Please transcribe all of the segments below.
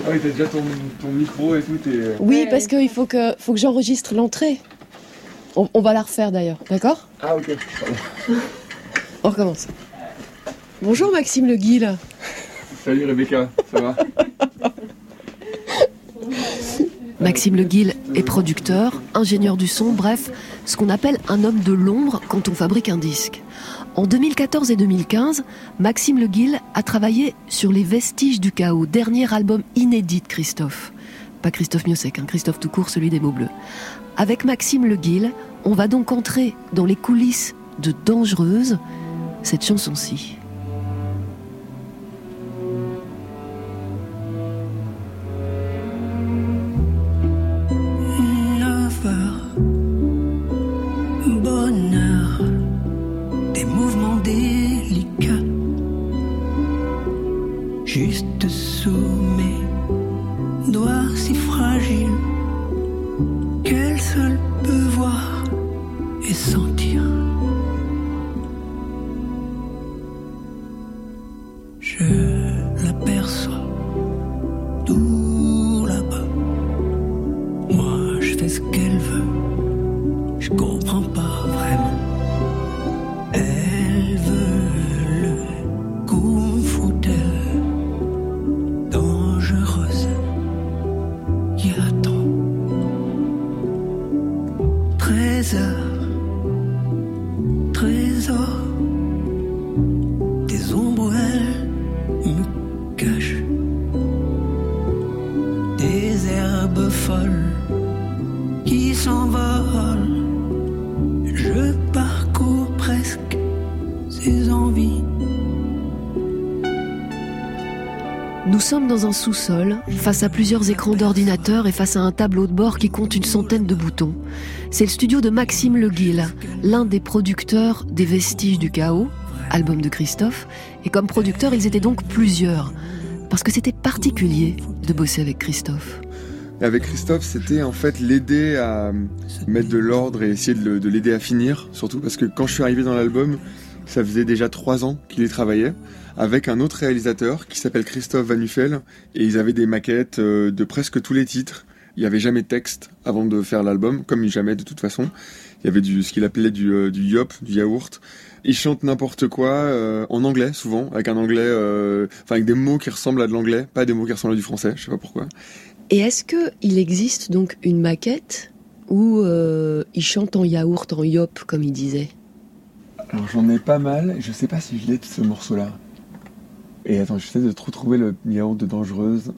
Ah oui, t'as déjà ton micro et tout. Oui, parce qu'il faut que j'enregistre l'entrée. On va la refaire d'ailleurs, d'accord ? Ah ok. On recommence. Bonjour Maxime Le Guil. Salut Rebecca, ça va ? Maxime Le Guil est producteur, ingénieur du son, bref, ce qu'on appelle un homme de l'ombre quand on fabrique un disque. En 2014 et 2015, Maxime Le Guil a travaillé sur Les Vestiges du Chaos, dernier album inédit de Christophe. Pas Christophe Miossec, Christophe tout court, celui des mots bleus. Avec Maxime Le Guil, on va donc entrer dans les coulisses de Dangereuse, cette chanson-ci. Bonheur, des mouvements délicats, juste sous mes doigts si fragiles, qu'elle seule peut voir et sentir. Je l'aperçois tout là-bas. Moi, je fais ce qu'elle veut. Je comprends pas vraiment. Elle veut le kung fu d'elle, dangereuse. Y attend 13 heures, des ombres elle me cache, des herbes folles qui s'envolent. Je parcours presque ses envies. Nous sommes dans un sous-sol, face à plusieurs écrans d'ordinateur et face à un tableau de bord qui compte une centaine de boutons. C'est le studio de Maxime Le Guil, l'un des producteurs des Vestiges du Chaos, album de Christophe. Et comme producteurs, ils étaient donc plusieurs. Parce que c'était particulier de bosser avec Christophe. Avec Christophe, c'était en fait l'aider à mettre de l'ordre et essayer de l'aider à finir. Surtout parce que quand je suis arrivé dans l'album, ça faisait déjà 3 ans qu'il y travaillait, avec un autre réalisateur qui s'appelle Christophe Van Nuffel, et ils avaient des maquettes de presque tous les titres. Il n'y avait jamais de texte avant de faire l'album, comme jamais de toute façon. Il y avait ce qu'il appelait du yop, du yaourt. Ils chantent n'importe quoi, en anglais souvent, avec un anglais, avec des mots qui ressemblent à de l'anglais, pas des mots qui ressemblent à du français, je sais pas pourquoi. Et est-ce qu'il existe donc une maquette où il chante en yaourt, en yop, comme il disait ? Alors j'en ai pas mal, je sais pas si je l'ai de ce morceau-là. Et attends, j'essaie de retrouver le yaourt de Dangereuse.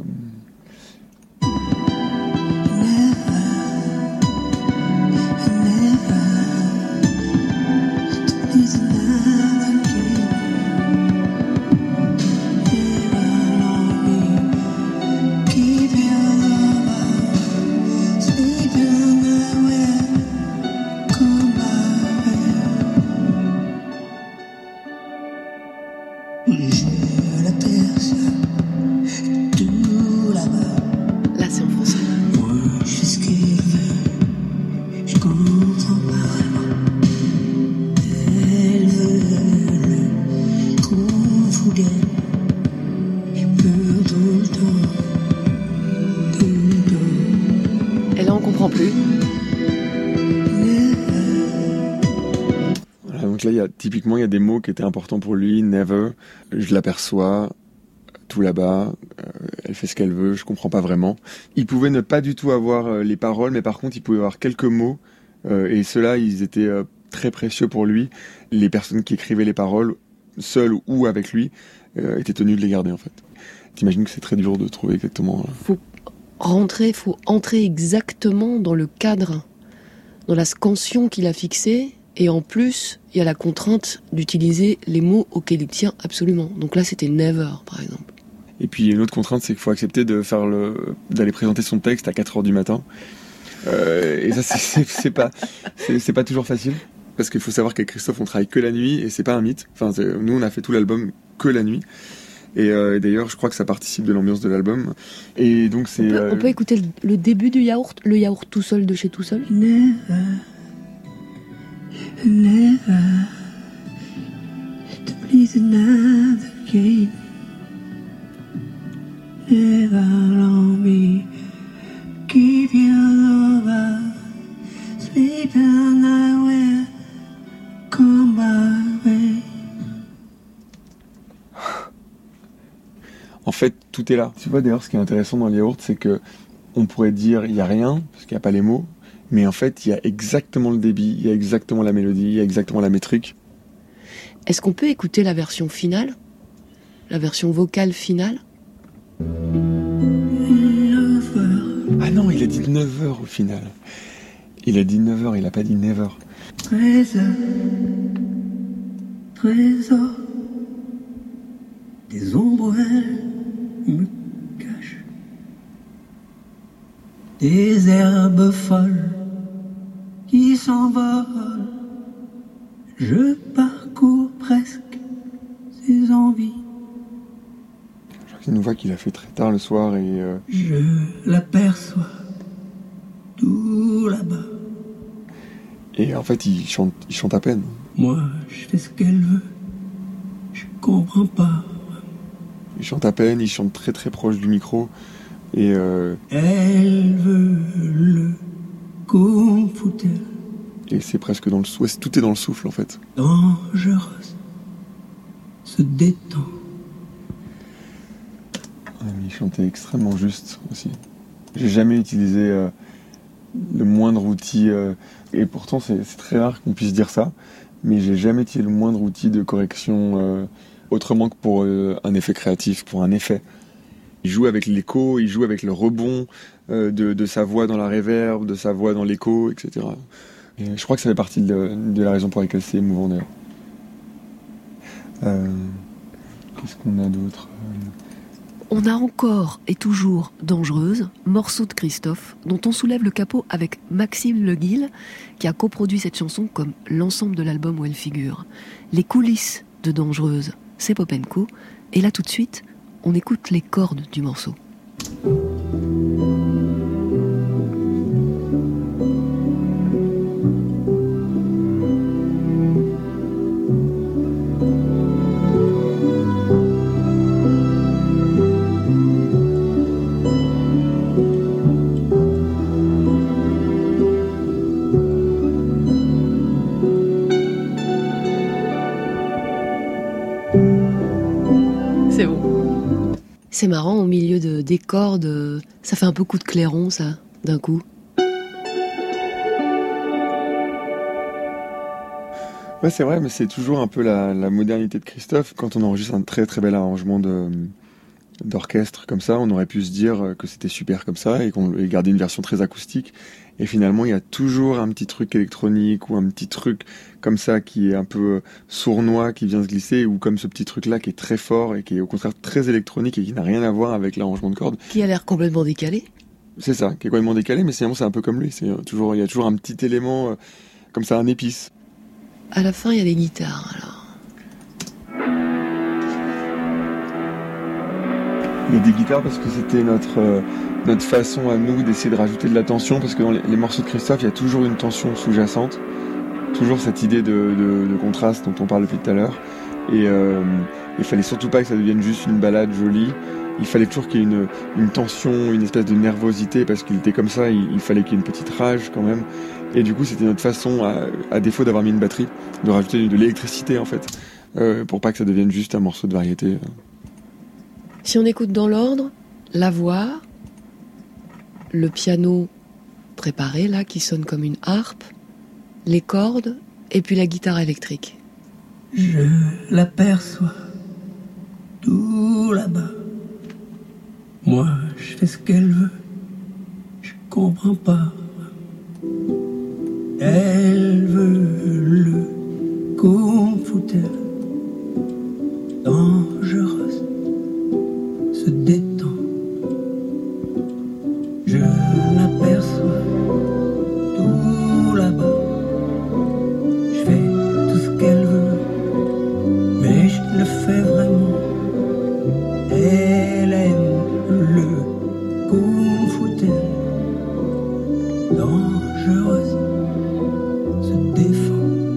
Là, c'est en français. Et là, on comprend plus. Voilà, donc là, typiquement, il y a des mots qui étaient importants pour lui. Never, je l'aperçois, tout là-bas, elle fait ce qu'elle veut, je comprends pas vraiment. Il pouvait ne pas du tout avoir les paroles, mais par contre, il pouvait avoir quelques mots, et ceux-là, ils étaient très précieux pour lui. Les personnes qui écrivaient les paroles, seules ou avec lui, étaient tenues de les garder, en fait. T'imagines que c'est très dur de trouver exactement... Faut entrer exactement dans le cadre, dans la scansion qu'il a fixée, et en plus, il y a la contrainte d'utiliser les mots auxquels il tient absolument. Donc là, c'était never, par exemple. Et puis une autre contrainte, c'est qu'il faut accepter d'aller présenter son texte à 4h du matin. Et ça, c'est pas toujours facile. Parce qu'il faut savoir qu'avec Christophe, on travaille que la nuit, et c'est pas un mythe. Enfin, nous, on a fait tout l'album que la nuit. Et d'ailleurs, je crois que ça participe de l'ambiance de l'album. Et donc, c'est... On peut écouter le début du yaourt, le yaourt tout seul de chez Tout Seul. Never, never, to please another game. Never. tout est là. Tu vois, d'ailleurs, ce qui est intéressant dans les yaourts, c'est que on pourrait dire il n'y a rien, parce qu'il n'y a pas les mots, mais en fait, il y a exactement le débit, il y a exactement la mélodie, il y a exactement la métrique. Est-ce qu'on peut écouter la version finale ? La version vocale finale ? Ah non, il a dit 9h au final. Il a dit 9h, il a pas dit never. Trésor, trésor, des ombres elles me cachent, des herbes folles qui s'envolent, je parcours presque ses envies. Je crois que c'est une voix qu'il a fait très tard le soir et... Je l'aperçois tout là-bas. Et en fait, il chante à peine. Moi, je fais ce qu'elle veut. Je comprends pas. Il chante à peine, il chante très très proche du micro. Et Elle veut le confouter. et c'est presque dans le souffle. Tout est dans le souffle en fait. Dangereuse. Se détend. Ouais, mais il chantait extrêmement juste aussi. J'ai jamais utilisé le moindre outil. Et pourtant, c'est très rare qu'on puisse dire ça. Mais j'ai jamais utilisé le moindre outil de correction autrement que pour un effet créatif, pour un effet. Il joue avec l'écho, il joue avec le rebond de sa voix dans la reverb, de sa voix dans l'écho, etc. Et je crois que ça fait partie de la raison pour laquelle c'est émouvant d'ailleurs. Qu'est-ce qu'on a d'autre ? On a encore et toujours Dangereuse, morceau de Christophe, dont on soulève le capot avec Maxime Le Guil, qui a coproduit cette chanson comme l'ensemble de l'album où elle figure. Les coulisses de Dangereuse, c'est Pop & Co. Et là tout de suite, on écoute les cordes du morceau. C'est bon. C'est marrant, au milieu des cordes, ça fait un peu coup de clairon, ça, d'un coup. Ouais, c'est vrai, mais c'est toujours un peu la modernité de Christophe. Quand on enregistre un très très bel arrangement d'orchestre comme ça, on aurait pu se dire que c'était super comme ça et qu'on gardait une version très acoustique. Et finalement, il y a toujours un petit truc électronique ou un petit truc comme ça qui est un peu sournois, qui vient se glisser, ou comme ce petit truc-là qui est très fort et qui est au contraire très électronique et qui n'a rien à voir avec l'arrangement de cordes. Qui a l'air complètement décalé. C'est ça, qui est complètement décalé, mais finalement c'est un peu comme lui. Il y a toujours un petit élément comme ça, un épice. À la fin, il y a des guitares, alors. Il y a des guitares parce que c'était notre façon à nous d'essayer de rajouter de la tension, parce que dans les morceaux de Christophe, il y a toujours une tension sous-jacente, toujours cette idée de contraste dont on parle depuis tout à l'heure. Et il fallait surtout pas que ça devienne juste une balade jolie. Il fallait toujours qu'il y ait une tension, une espèce de nervosité, parce qu'il était comme ça, il fallait qu'il y ait une petite rage quand même. Et du coup, c'était notre façon, à défaut d'avoir mis une batterie, de rajouter de l'électricité en fait, pour pas que ça devienne juste un morceau de variété. Si on écoute dans l'ordre, la voix, le piano préparé là, qui sonne comme une harpe, les cordes, et puis la guitare électrique. Je l'aperçois tout là-bas. Moi, je fais ce qu'elle veut. Je comprends pas. Elle veut le confouter. Dangereuse. Se détend. Je l'aperçois tout là-bas. Je fais tout ce qu'elle veut, mais je le fais vraiment. Elle aime le confouter. Dangereuse. Se défend.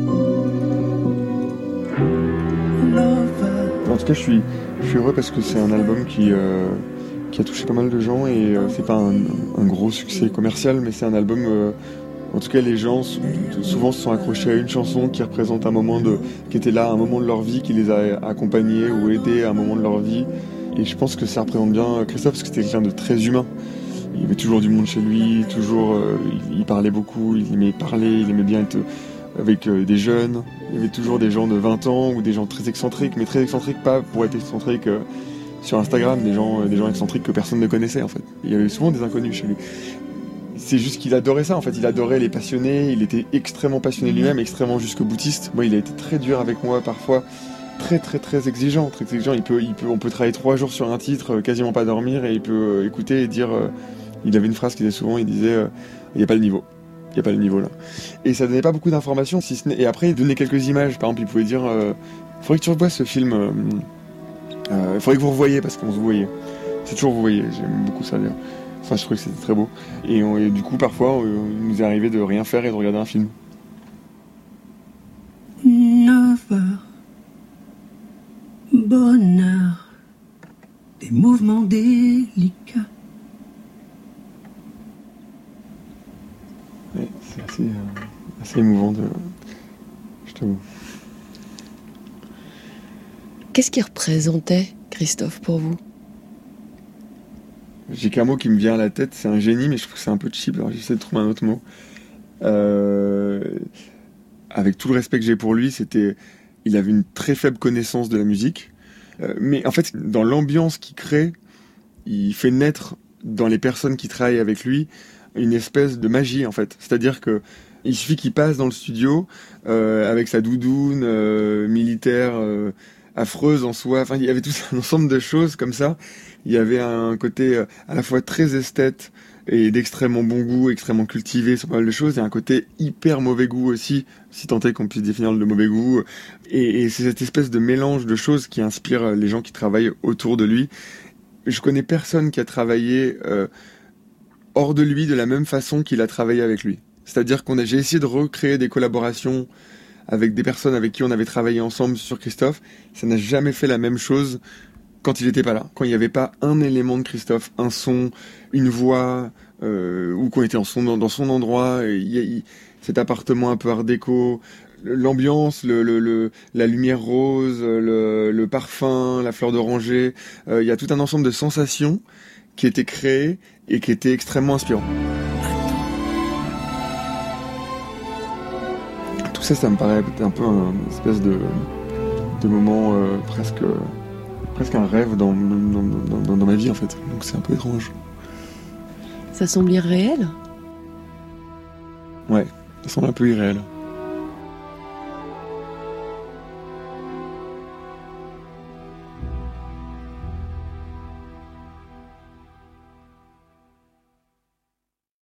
En tout cas, je suis heureux parce que c'est un album qui a touché pas mal de gens et c'est pas un gros succès commercial, mais c'est un album. En tout cas, les gens souvent se sont accrochés à une chanson qui représente un moment qui était là, un moment de leur vie, qui les a accompagnés ou aidés à un moment de leur vie. Et je pense que ça représente bien Christophe, parce que c'était quelqu'un de très humain. Il y avait toujours du monde chez lui, toujours, il parlait beaucoup, il aimait parler, il aimait bien être avec des jeunes. Il y avait toujours des gens de 20 ans ou des gens très excentriques, mais très excentriques pas pour être excentriques sur Instagram, des gens excentriques que personne ne connaissait en fait. Il y avait souvent des inconnus chez lui. C'est juste qu'il adorait ça en fait, il adorait les passionnés, il était extrêmement passionné lui-même, extrêmement jusqu'au boutiste. Moi, il a été très dur avec moi parfois, très exigeant, très exigeant. On peut travailler 3 jours sur un titre, quasiment pas dormir, et il peut écouter et dire. Il avait une phrase qu'il disait souvent, il disait il n'y a pas le niveau. Il n'y a pas le niveau là. Et ça donnait pas beaucoup d'informations, si ce n'est... Et après, il donnait quelques images. Par exemple, il pouvait dire faudrait que tu revoies ce film. Faudrait que vous revoyiez, parce qu'on se voyait. C'est toujours vous voyez. J'aime beaucoup ça d'ailleurs. Enfin, je trouvais que c'était très beau. Et du coup, parfois, il nous est arrivé de rien faire et de regarder un film. 9 heures. Bonheur. Des mouvements délicats. Ouais, c'est assez émouvant, je t'avoue. Qu'est-ce qu'il représentait, Christophe, pour vous ? J'ai qu'un mot qui me vient à la tête, c'est un génie, mais je trouve que c'est un peu cheap, alors j'essaie de trouver un autre mot. Avec tout le respect que j'ai pour lui, il avait une très faible connaissance de la musique, mais en fait, dans l'ambiance qu'il crée, il fait naître dans les personnes qui travaillent avec lui une espèce de magie en fait. C'est-à-dire que il suffit qu'il passe dans le studio avec sa doudoune militaire affreuse en soi. Enfin, il y avait tout un ensemble de choses comme ça. Il y avait un côté à la fois très esthète et d'extrêmement bon goût, extrêmement cultivé sur pas mal de choses, et un côté hyper mauvais goût aussi, si tant est qu'on puisse définir le mauvais goût. Et c'est cette espèce de mélange de choses qui inspire les gens qui travaillent autour de lui. Je connais personne qui a travaillé hors de lui de la même façon qu'il a travaillé avec lui. C'est-à-dire j'ai essayé de recréer des collaborations avec des personnes avec qui on avait travaillé ensemble sur Christophe. Ça n'a jamais fait la même chose quand il n'était pas là. Quand il n'y avait pas un élément de Christophe, un son, une voix, ou qu'on était dans son endroit, cet appartement un peu art déco, l'ambiance, la lumière rose, le parfum, la fleur d'oranger. Il y a tout un ensemble de sensations qui étaient créées et qui étaient extrêmement inspirants. Tout ça, ça me paraît un peu une espèce de moment presque un rêve dans ma vie en fait. Donc c'est un peu étrange. Ça semble irréel ? Ouais, ça semble un peu irréel.